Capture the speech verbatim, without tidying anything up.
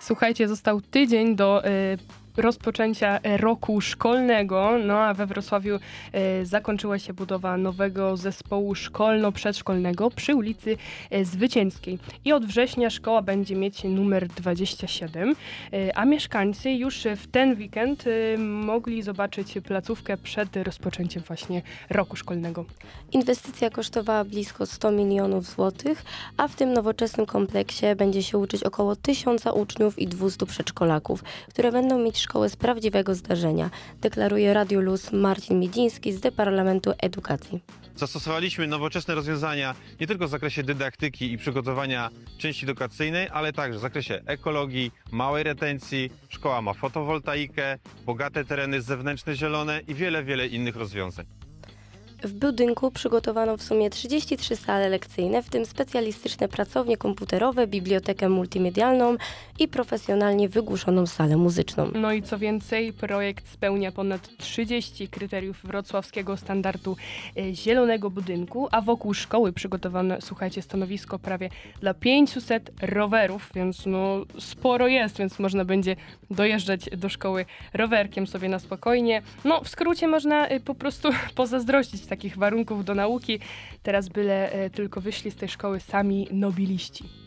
Słuchajcie, został tydzień do y, rozpoczęcia roku szkolnego, no a we Wrocławiu y, zakończyła się budowa nowego zespołu szkolno-przedszkolnego przy ulicy y, Zwycięskiej. I od września szkoła będzie mieć numer dwadzieścia siedem, y, a mieszkańcy już w ten weekend y, mogli zobaczyć placówkę przed rozpoczęciem właśnie roku szkolnego. Inwestycja kosztowała blisko sto milionów złotych, a w tym nowoczesnym kompleksie będzie się uczyć około tysiąca uczniów i dwustu przedszkolaków, które będą mieć szkołę z prawdziwego zdarzenia, deklaruje Radio Luz Marcin Miedziński z Departamentu Edukacji. Zastosowaliśmy nowoczesne rozwiązania nie tylko w zakresie dydaktyki i przygotowania części edukacyjnej, ale także w zakresie ekologii, małej retencji. Szkoła ma fotowoltaikę, bogate tereny zewnętrzne zielone i wiele, wiele innych rozwiązań. W budynku przygotowano w sumie trzydzieści trzy sale lekcyjne, w tym specjalistyczne pracownie komputerowe, bibliotekę multimedialną i profesjonalnie wygłuszoną salę muzyczną. No i co więcej, projekt spełnia ponad trzydzieści kryteriów wrocławskiego standardu e, zielonego budynku, a wokół szkoły przygotowano, słuchajcie, stanowisko prawie dla pięciuset rowerów, więc no sporo jest, więc można będzie dojeżdżać do szkoły rowerkiem sobie na spokojnie. No w skrócie można e, po prostu pozazdrościć takich warunków do nauki. Teraz byle e, tylko wyszli z tej szkoły sami nobiliści.